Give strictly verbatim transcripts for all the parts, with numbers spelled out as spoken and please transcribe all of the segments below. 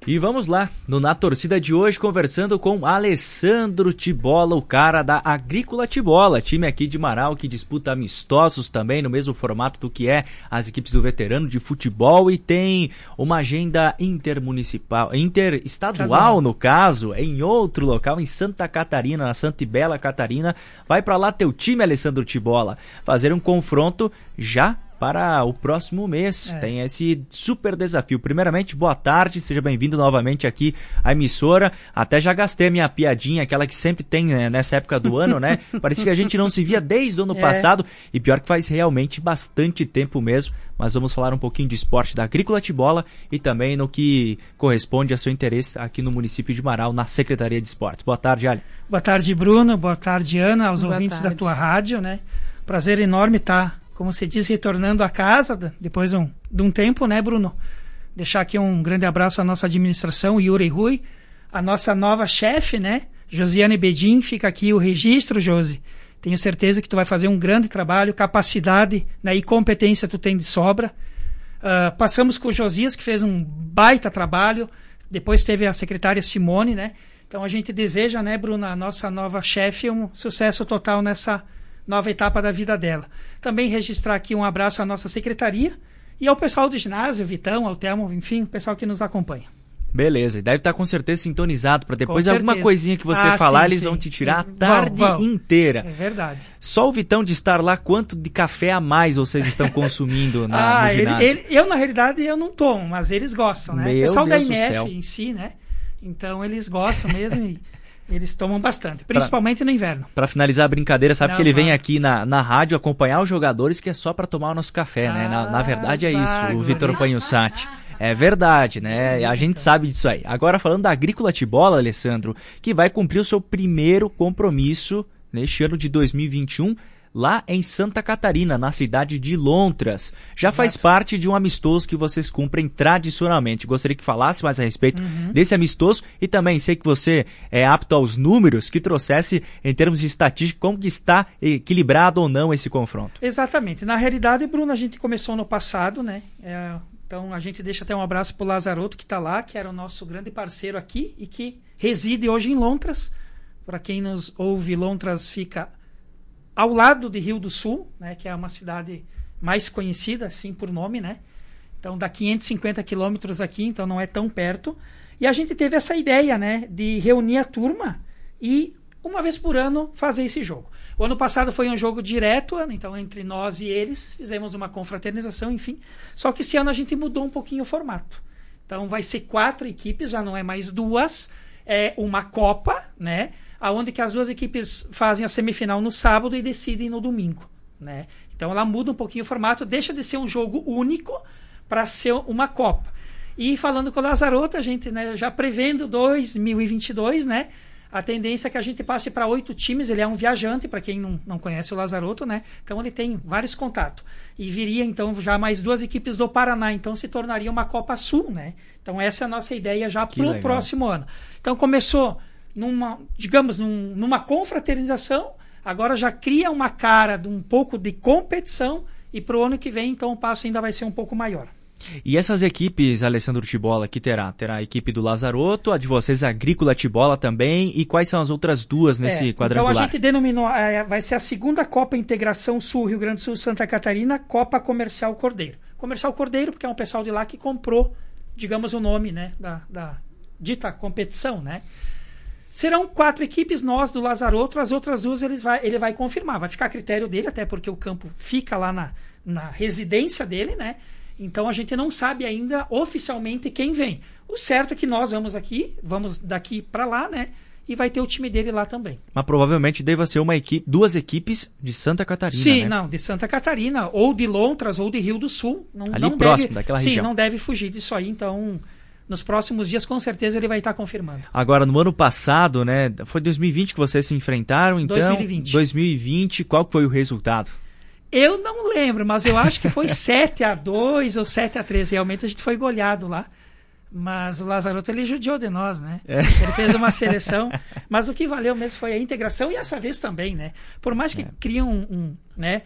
E vamos lá, no Na Torcida de hoje, conversando com Alessandro Tibola, o cara da Agrícola Tibola, time aqui de Marau que disputa amistosos também, no mesmo formato do que é as equipes do veterano de futebol, e tem uma agenda intermunicipal, interestadual no caso, em outro local, em Santa Catarina, na Santa e Bela Catarina. Vai pra lá teu time, Alessandro Tibola, fazer um confronto já para o próximo mês. É. Tem esse super desafio. Primeiramente, boa tarde, seja bem-vindo novamente aqui à emissora. Até já gastei a minha piadinha, aquela que sempre tem, né, nessa época do ano, né? Parecia que a gente não se via desde o ano é. passado, e pior que faz realmente bastante tempo mesmo. Mas vamos falar um pouquinho de esporte da Agrícola Tibola e também no que corresponde a seu interesse aqui no município de Marau, na Secretaria de Esportes. Boa tarde, Ali. Boa tarde, Bruno. Boa tarde, Ana, aos boa ouvintes tarde. da tua rádio, né? Prazer enorme estar, como se diz, retornando a casa depois de um, de um tempo, né, Bruno? Deixar aqui um grande abraço à nossa administração, Yuri Rui, a nossa nova chefe, né, Josiane Bedin. Fica aqui o registro, Josi. Tenho certeza que tu vai fazer um grande trabalho, capacidade, né, e competência tu tem de sobra. Uh, passamos com o Josias, que fez um baita trabalho. Depois teve a secretária Simone, né? Então a gente deseja, né, Bruno, a nossa nova chefe, um sucesso total nessa nova etapa da vida dela. Também registrar aqui um abraço à nossa secretaria e ao pessoal do ginásio, Vitão, ao Telmo, enfim, o pessoal que nos acompanha. Beleza, e deve estar com certeza sintonizado para depois alguma coisinha que você ah, falar, sim, eles sim. vão te tirar a tarde vão, vão. inteira. É verdade. Só o Vitão de estar lá, quanto de café a mais vocês estão consumindo na, ah, no ginásio? Ele, ele, eu, na realidade, eu não tomo, mas eles gostam, né? Meu o pessoal Deus da I N do céu. F em si, né? Então eles gostam mesmo e eles tomam bastante, principalmente pra, no inverno. Pra finalizar a brincadeira, sabe não, que ele vem vai. aqui na, na rádio acompanhar os jogadores, que é só pra tomar o nosso café, ah, né? Na, na verdade é isso, o Vitor Panhussati. É verdade, né? A gente sabe disso aí. Agora falando da Agrícola Tibola, Alessandro, que vai cumprir o seu primeiro compromisso neste ano de dois mil e vinte e um, lá em Santa Catarina, na cidade de Lontras. Já Exato. Faz parte de um amistoso que vocês cumprem tradicionalmente. Gostaria que falasse mais a respeito uhum. desse amistoso, e também sei que você é apto aos números, que trouxesse em termos de estatística como que está equilibrado ou não esse confronto. Exatamente. Na realidade, Bruno, a gente começou no passado, né? É, então a gente deixa até um abraço pro Lazaroto, que está lá, que era o nosso grande parceiro aqui e que reside hoje em Lontras. Para quem nos ouve, Lontras fica ao lado de Rio do Sul, né, que é uma cidade mais conhecida, assim, por nome, né? Então, dá quinhentos e cinquenta quilômetros aqui, então não é tão perto. E a gente teve essa ideia, né, de reunir a turma e, uma vez por ano, fazer esse jogo. O ano passado foi um jogo direto, então, entre nós e eles, fizemos uma confraternização, enfim. Só que esse ano a gente mudou um pouquinho o formato. Então, vai ser quatro equipes, já não é mais duas, é uma Copa, né? Aonde que as duas equipes fazem a semifinal no sábado e decidem no domingo, né? Então ela muda um pouquinho o formato, deixa de ser um jogo único para ser uma Copa. E falando com o Lazaroto, a gente, né, já prevendo dois mil e vinte e dois, né? A tendência é que a gente passe para oito times. Ele é um viajante, para quem não, não conhece o Lazaroto, né? Então ele tem vários contatos. E viria então já mais duas equipes do Paraná, então se tornaria uma Copa Sul, né? Então essa é a nossa ideia já para o próximo ano. Então começou numa, digamos, num, numa confraternização, agora já cria uma cara de um pouco de competição, e para o ano que vem, então, o passo ainda vai ser um pouco maior. E essas equipes, Alessandro Tibola, que terá? Terá a equipe do Lazaroto, a de vocês, a Agrícola Tibola também, e quais são as outras duas nesse é, quadrangular? Então a gente denominou, é, vai ser a segunda Copa Integração Sul, Rio Grande do Sul, Santa Catarina, Copa Comercial Cordeiro. Comercial Cordeiro, porque é um pessoal de lá que comprou, digamos, o nome, né, da, da dita competição, né? Serão quatro equipes, nós do Lazaroto, as outras duas ele vai, ele vai confirmar, vai ficar a critério dele, até porque o campo fica lá na, na residência dele, né? Então a gente não sabe ainda oficialmente quem vem. O certo é que nós vamos aqui, vamos daqui para lá, né? E vai ter o time dele lá também. Mas provavelmente deva ser uma equipe, duas equipes de Santa Catarina, Sim, né? não, de Santa Catarina, ou de Lontras, ou de Rio do Sul. Não, Ali não próximo, deve, daquela sim, região. Sim, não deve fugir disso aí, então nos próximos dias com certeza ele vai estar confirmando. Agora, no ano passado, né, foi dois mil e vinte que vocês se enfrentaram, então dois mil e vinte. dois mil e vinte, qual foi o resultado? Eu não lembro, mas eu acho que foi sete a dois ou sete a três. Realmente a gente foi goleado lá. Mas o Lazaroto, ele judiou de nós, né? É. Ele fez uma seleção. Mas o que valeu mesmo foi a integração, e essa vez também, né? Por mais que é. crie um, um, né,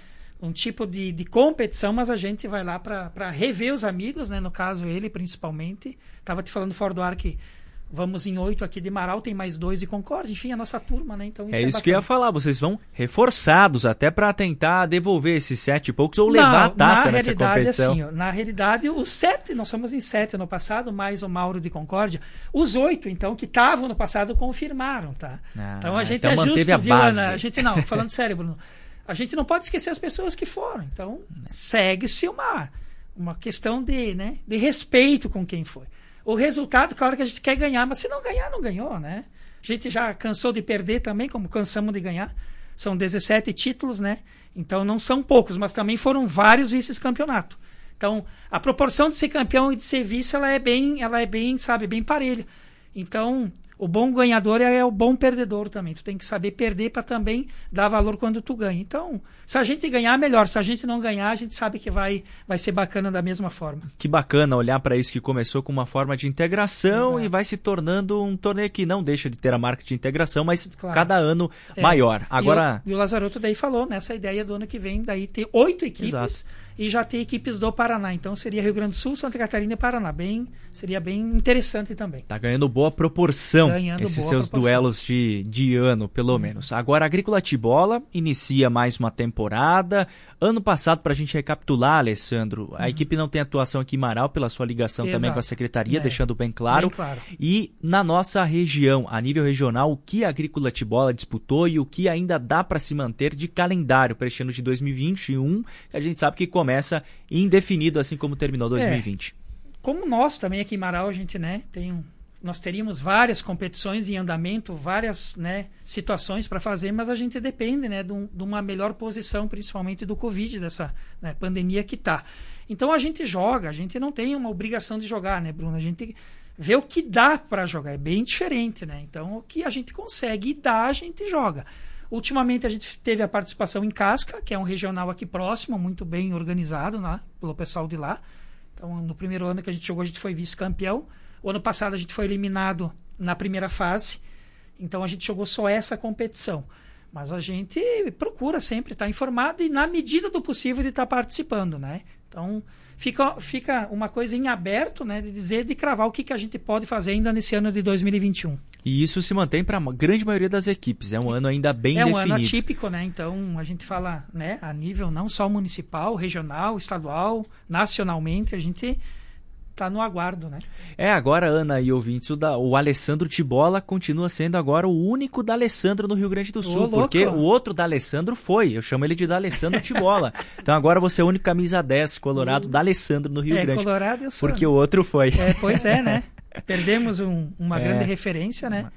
um tipo de, de competição, mas a gente vai lá para rever os amigos, né? No caso, ele principalmente. Estava te falando fora do ar que vamos em oito aqui de Marau, tem mais dois de Concórdia, enfim, a nossa turma, né? Então, isso é, é isso bacana. que eu ia falar, vocês vão reforçados até para tentar devolver esses sete e poucos ou levar Não, a taça na nessa realidade, competição. assim, ó, na realidade, os sete, nós somos em sete no passado, mais o Mauro de Concórdia. Os oito, então, que estavam no passado, confirmaram, tá? Ah, então a gente então é manteve justo, a viu, base. Ana? A gente não, falando sério, Bruno, a gente não pode esquecer as pessoas que foram. Então, segue-se uma, uma questão de, né, de respeito com quem foi. O resultado, claro que a gente quer ganhar, mas se não ganhar, não ganhou, né? A gente já cansou de perder também, como cansamos de ganhar. São dezessete títulos, né? Então não são poucos, mas também foram vários vice-campeonatos. Então, a proporção de ser campeão e de ser vice, ela é bem, ela é bem, sabe, bem parelha. Então, o bom ganhador é o bom perdedor também. Tu tem que saber perder para também dar valor quando tu ganha. Então, se a gente ganhar, melhor. Se a gente não ganhar, a gente sabe que vai, vai ser bacana da mesma forma. Que bacana olhar para isso que começou com uma forma de integração. Exato. E vai se tornando um torneio que não deixa de ter a marca de integração, mas claro, cada ano é maior. Agora... E o, e o Lazaroto daí falou nessa ideia do ano que vem, daí ter oito equipes. Exato. E já ter equipes do Paraná. Então seria Rio Grande do Sul, Santa Catarina e Paraná. Bem, seria bem interessante também. Tá ganhando boa proporção ganhando esses boa seus proporção. duelos de, de ano, pelo hum. menos. Agora a Agrícola Tibola inicia mais uma temporada. Ano passado, para a gente recapitular, Alessandro, hum. a equipe não tem atuação aqui em Marau pela sua ligação Exato. Também com a Secretaria, é. deixando bem claro. bem claro. E na nossa região, a nível regional, o que a Agrícola Tibola disputou e o que ainda dá para se manter de calendário para este ano de dois mil e vinte e um, que a gente sabe que começa indefinido, assim como terminou dois mil e vinte. É, como nós também aqui em Marau, a gente, né, tem um, nós teríamos várias competições em andamento, várias, né, situações para fazer, mas a gente depende, né, de, um, de uma melhor posição, principalmente do Covid, dessa, né, pandemia que está. Então a gente joga, a gente não tem uma obrigação de jogar, né, Bruno? A gente vê o que dá para jogar, é bem diferente, né? Então o que a gente consegue dar, a gente joga. Ultimamente a gente teve a participação em Casca, que é um regional aqui próximo, muito bem organizado, né, pelo pessoal de lá. Então no primeiro ano que a gente jogou, a gente foi vice-campeão. O ano passado a gente foi eliminado na primeira fase, então a gente jogou só essa competição. Mas a gente procura sempre estar informado e na medida do possível de estar participando, né? Então fica, fica uma coisa em aberto, né, de dizer, de cravar o que, que a gente pode fazer ainda nesse ano de dois mil e vinte e um. E isso se mantém para a grande maioria das equipes. É um ano ainda bem é um definido. É um ano atípico, né? Então a gente fala, né, a nível não só municipal, regional, estadual, nacionalmente, a gente tá no aguardo, né? É, agora, Ana e ouvintes, o, da, o Alessandro Tibola continua sendo agora o único D'Alessandro no Rio Grande do Sul, Ô, porque o outro D'Alessandro foi, eu chamo ele de D'Alessandro Tibola. Então agora você é o único camisa dez colorado o... D'Alessandro no Rio é, Grande. Colorado eu sou. Porque o outro foi. É, pois é, né? Perdemos um, uma é. grande referência, né?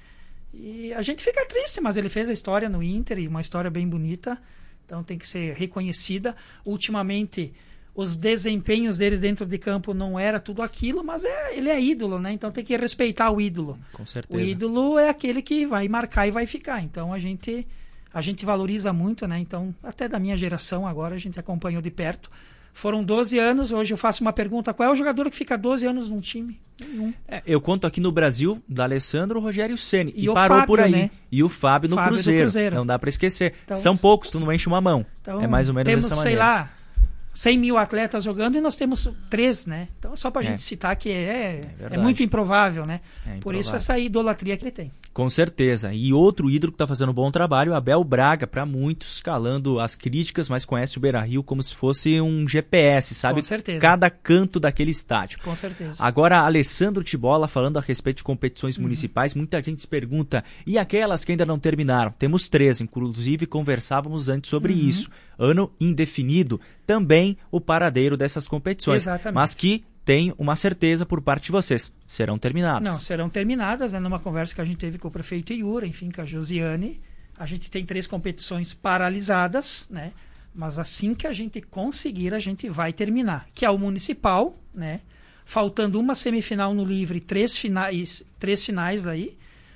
E a gente fica triste, mas ele fez a história no Inter, e uma história bem bonita, então tem que ser reconhecida. Ultimamente, os desempenhos deles dentro de campo não era tudo aquilo, mas é, ele é ídolo, né? Então tem que respeitar o ídolo. Com certeza. O ídolo é aquele que vai marcar e vai ficar. Então a gente, a gente valoriza muito, né? Então, até da minha geração agora, a gente acompanhou de perto. Foram doze anos, hoje eu faço uma pergunta, qual é o jogador que fica doze anos num time? Nenhum. É, eu conto aqui no Brasil, D'Alessandro, Rogério Ceni, e, e o parou Fábio, por aí. Né? E o Fábio no Fábio Cruzeiro. Cruzeiro, não dá para esquecer. Então, São poucos, tu não enche uma mão. Então, é mais ou menos temos, dessa sei maneira. lá, cem mil atletas jogando e nós temos três, né? Então, só pra é. gente citar que é, é, é muito improvável, né? É improvável. Por isso, essa idolatria que ele tem. Com certeza. E outro ídolo que está fazendo um bom trabalho, Abel Braga, para muitos, calando as críticas, mas conhece o Beira-Rio como se fosse um G P S, sabe? Com certeza. Cada canto daquele estádio. Com certeza. Agora, Alessandro Tibola, falando a respeito de competições uhum. municipais, muita gente se pergunta, e aquelas que ainda não terminaram? Temos três, inclusive conversávamos antes sobre uhum. isso. Ano indefinido, também o paradeiro dessas competições. Exatamente. Mas que tem uma certeza por parte de vocês, serão terminadas. Não, serão terminadas, né? Numa conversa que a gente teve com o prefeito Iura, enfim, com a Josiane, a gente tem três competições paralisadas, né? Mas assim que a gente conseguir, a gente vai terminar, que é o municipal, né? Faltando uma semifinal no livre, três finais, três finais aí.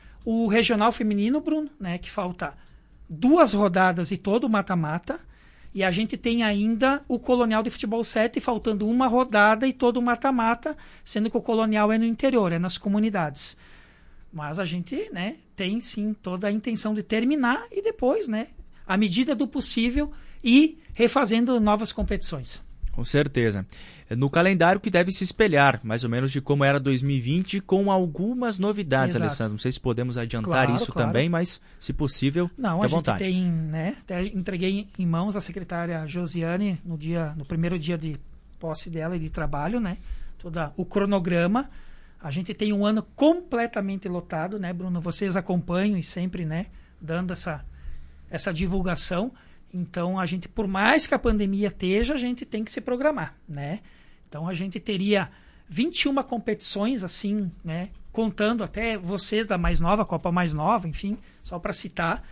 O regional feminino, Bruno, né? Que falta duas rodadas e todo o mata-mata. E a gente tem ainda o Colonial de Futebol sete, faltando uma rodada e todo o mata-mata, sendo que o Colonial é no interior, é nas comunidades. Mas a gente, né, tem sim toda a intenção de terminar e depois, né, à medida do possível, ir refazendo novas competições. Com certeza. No calendário que deve se espelhar, mais ou menos de como era dois mil e vinte, com algumas novidades, Exato. Alessandro. Não sei se podemos adiantar Claro, isso claro. também, mas se possível, Não, fique a à gente vontade. tem, né, até entreguei em mãos a secretária Josiane no dia, no primeiro dia de posse dela e de trabalho, né, todo o cronograma. A gente tem um ano completamente lotado, né, Bruno? Vocês acompanham e sempre, né, dando essa, essa divulgação. Então, a gente, por mais que a pandemia esteja, a gente tem que se programar, né? Então, a gente teria vinte e uma competições, assim, né? Contando até vocês da mais nova, Copa mais nova, enfim, só para citar.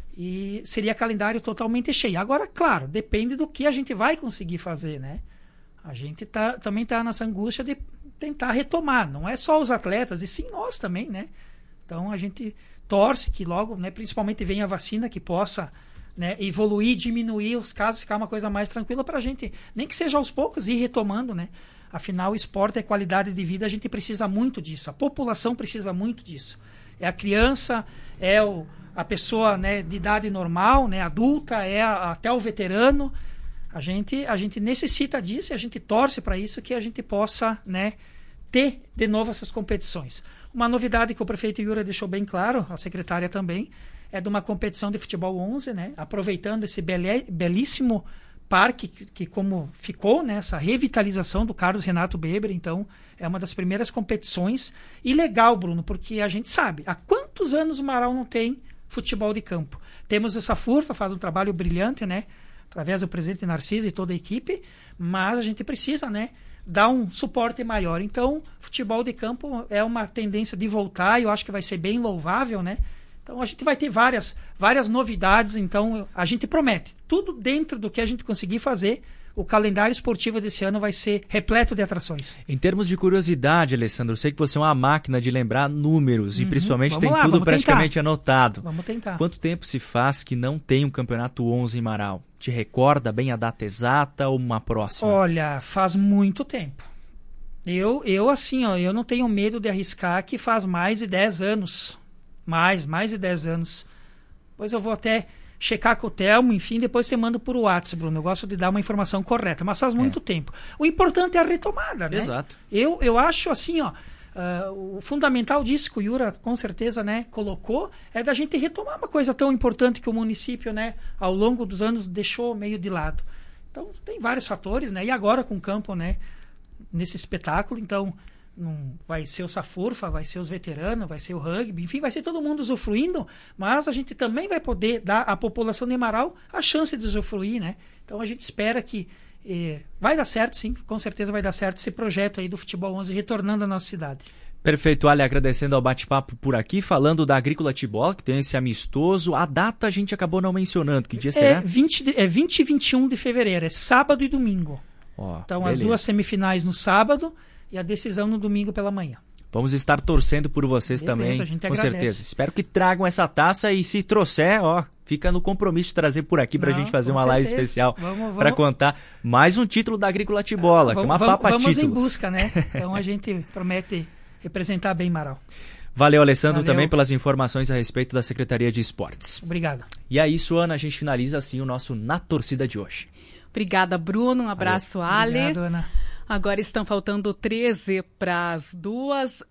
E seria calendário totalmente cheio. Agora, claro, depende do que a gente vai conseguir fazer, né? A gente tá, também está nessa angústia de tentar retomar. Não é só os atletas, e sim nós também, né? Então, a gente torce que logo, né, principalmente venha a vacina que possa... Né, evoluir, diminuir os casos, ficar uma coisa mais tranquila para a gente, nem que seja aos poucos, ir retomando, né? Afinal, o esporte é qualidade de vida, a gente precisa muito disso, a população precisa muito disso. É a criança, é o, a pessoa, né, de idade normal, né, adulta, é a, até o veterano. A gente, a gente necessita disso e a gente torce para isso, que a gente possa, né, ter de novo essas competições. Uma novidade que o prefeito Yura deixou bem claro, a secretária também, é de uma competição de futebol onze, né? Aproveitando esse bele, belíssimo parque que, que como ficou, né? Essa revitalização do Carlos Renato Beber, então é uma das primeiras competições. E legal, Bruno, porque a gente sabe, há quantos anos o Marau não tem futebol de campo? Temos o Safurfa, faz um trabalho brilhante, né? Através do presidente Narciso e toda a equipe, mas a gente precisa, né, dar um suporte maior. Então, futebol de campo é uma tendência de voltar, e eu acho que vai ser bem louvável, né? Então a gente vai ter várias, várias novidades, então a gente promete. Tudo dentro do que a gente conseguir fazer, o calendário esportivo desse ano vai ser repleto de atrações. Em termos de curiosidade, Alessandro, eu sei que você é uma máquina de lembrar números Uhum. e principalmente Vamos tem lá, tudo vamos praticamente tentar. anotado. Vamos tentar. Quanto tempo se faz que não tem um campeonato onze em Marau? Te recorda bem a data exata ou uma próxima? Olha, faz muito tempo. Eu, eu assim, ó, eu não tenho medo de arriscar que faz mais de dez anos. Mais, mais de dez anos. Depois eu vou até checar com o Telmo, enfim, depois você manda por WhatsApp, Bruno. Eu gosto de dar uma informação correta, mas faz muito é. tempo. O importante é a retomada, né? Exato. Eu, eu acho assim, ó, uh, o fundamental disso que o Yura com certeza, né, colocou, é da gente retomar uma coisa tão importante que o município, né, ao longo dos anos deixou meio de lado. Então, tem vários fatores, né? E agora com o campo, né, nesse espetáculo, então... Não vai ser o Safurfa, vai ser os veteranos, vai ser o rugby, enfim, vai ser todo mundo usufruindo, mas a gente também vai poder dar à população de Marau a chance de usufruir, né? Então a gente espera que eh, vai dar certo, sim, com certeza vai dar certo esse projeto aí do Futebol onze retornando à nossa cidade. Perfeito, Ali, agradecendo ao bate-papo por aqui, falando da Agrícola Tibola, que tem esse amistoso. A data a gente acabou não mencionando, que dia será? É vinte, de, é vinte e vinte e um de fevereiro, é sábado e domingo. Oh, então beleza. As duas semifinais no sábado e a decisão no domingo pela manhã. Vamos estar torcendo por vocês Beleza, também, a gente com agradece. certeza. Espero que tragam essa taça e se trouxer, ó, fica no compromisso de trazer por aqui pra Não, gente fazer com uma live certeza. especial Vamos, para vamos... contar mais um título da Agrícola Tibola, ah, que é uma vamos, papa vamos títulos. Vamos em busca, né? Então a gente promete representar bem Marau. Valeu, Alessandro, Valeu. também pelas informações a respeito da Secretaria de Esportes. Obrigado. E é isso, Ana, a gente finaliza assim o nosso Na Torcida de hoje. Obrigada, Bruno. Um abraço, Valeu. Ale. Obrigado, Ana. Agora estão faltando treze para as duas,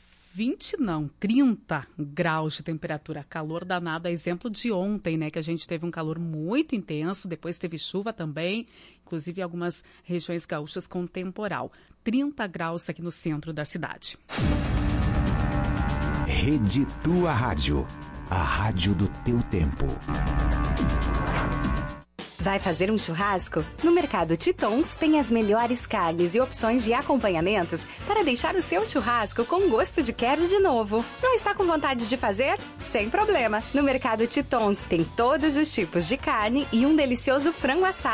vinte não, trinta graus de temperatura. Calor danado, a exemplo de ontem, né? Que a gente teve um calor muito intenso, depois teve chuva também, inclusive em algumas regiões gaúchas com temporal. trinta graus aqui no centro da cidade. Rede Tua Rádio, a rádio do teu tempo. Vai fazer um churrasco? No Mercado Titons tem as melhores carnes e opções de acompanhamentos para deixar o seu churrasco com gosto de quero de novo. Não está com vontade de fazer? Sem problema. No Mercado Titons tem todos os tipos de carne e um delicioso frango assado.